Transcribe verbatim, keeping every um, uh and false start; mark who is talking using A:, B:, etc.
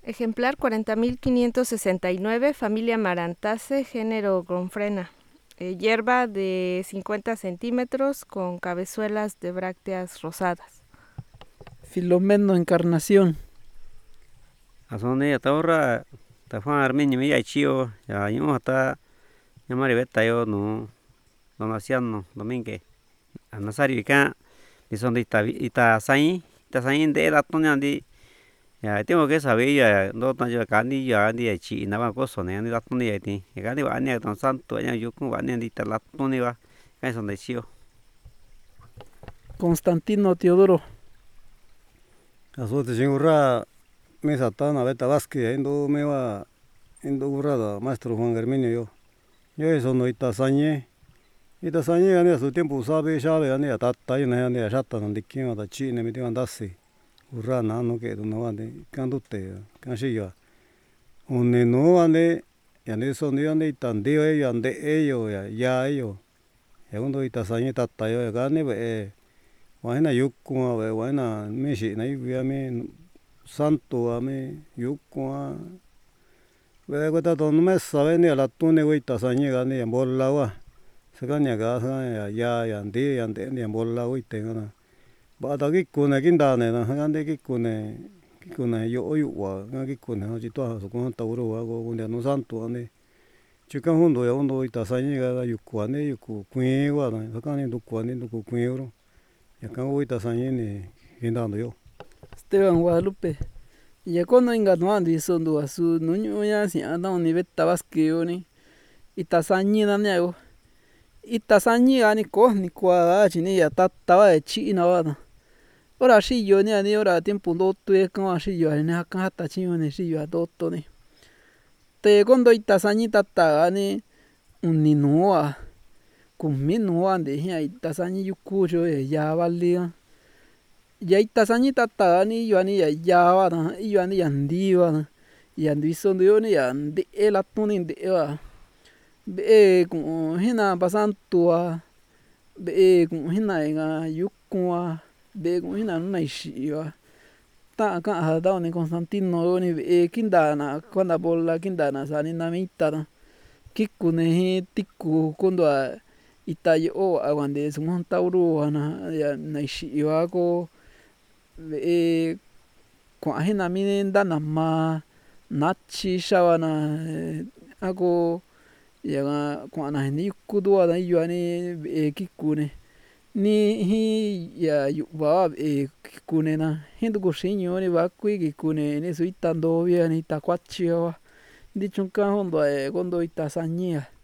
A: Ejemplar cuarenta mil quinientos sesenta y nueve, familia Marantaceae, género Gronfrena. Eh, hierba de cincuenta centímetros con cabezuelas de brácteas rosadas.
B: Filomeno Encarnación.
C: Azone atahora tafa armenio mi achio ya yo hasta llamar beta yo no donaciano domingue anasario ka ni son de ita ita sain ita sain de la tonya di ya tengo que saber ya no tan yo cani ya ni chi na ba ko son ni la tonya ti ya ni ba ni ton santo ya yo con ba ni di ta la tonya ba ka son de chio
B: Constantino Teodoro.
D: Azote chingurra mesa tana beta Vázquez indo me va indo burrada maestro Juan Germinio yo yo eso no ita sañe ita sañe ani a su tiempo sabe sabe ani a tata y ani a chata no dikin da chi ne mi te andasi burra na no que no ande candute canchilla one no ande ya ne son ni ande tandio ellos ande ellos ya ya ellos segundo ita sañe tata yo ga ne be Guayna yuku ve guayna me shi na ibi ame santo ame yuku a ve guata don me sabe ni la tune guita sañe gani en bola wa se gani ga ya ya ya ndi ya ndi en bola guite gana ba da ki kune kinda ne na gande ki kune ki kune yo yo wa ga ki kune ha ji to ha so ko ta uro wa go gunde no santo ane chika hundo ya hundo ita sañe ga yuku ane yuku kuin wa na gani du ku ane du ku kuin uro acá voy a sañene guindando yo.
B: Esteban Guadalupe. Ya cuando ingatuando y son dos su nuño ya si anda un nivel tabasqueo ni itasañi na niago itasañi ani ko ni kwa chini ya tata de china va ora shi yo ni ani ora tiempo do tu e kan shi yo ni acá ta chi ni shi yo do to ni te cuando itasañi tata ani un ni noa kumi noa de ya itasañi yuku yo ya valía ya itasañi tata ni yo ani ya ya va na yo ani ya ndi va ya ndi son yo ni ya de la tuni de va be con hina pasanto a be con hina nga yuku a be con hina na shi va ta ka ha da ni Constantino ni be kindana cuando bola kindana sa ni na mita na kikune tiku kundo a itayo aguande su montauro ana ya na shi va ko be kwa hina mi ndana ma nachi shawana ako ya kwa na ni kudo da yo ni be kikune ni hi ya yu ba e kikune na hindu ko shinyo ni ba kui kikune ni su itando bien ni ta kwachi wa ndi chunka hondo e gondo ita sañia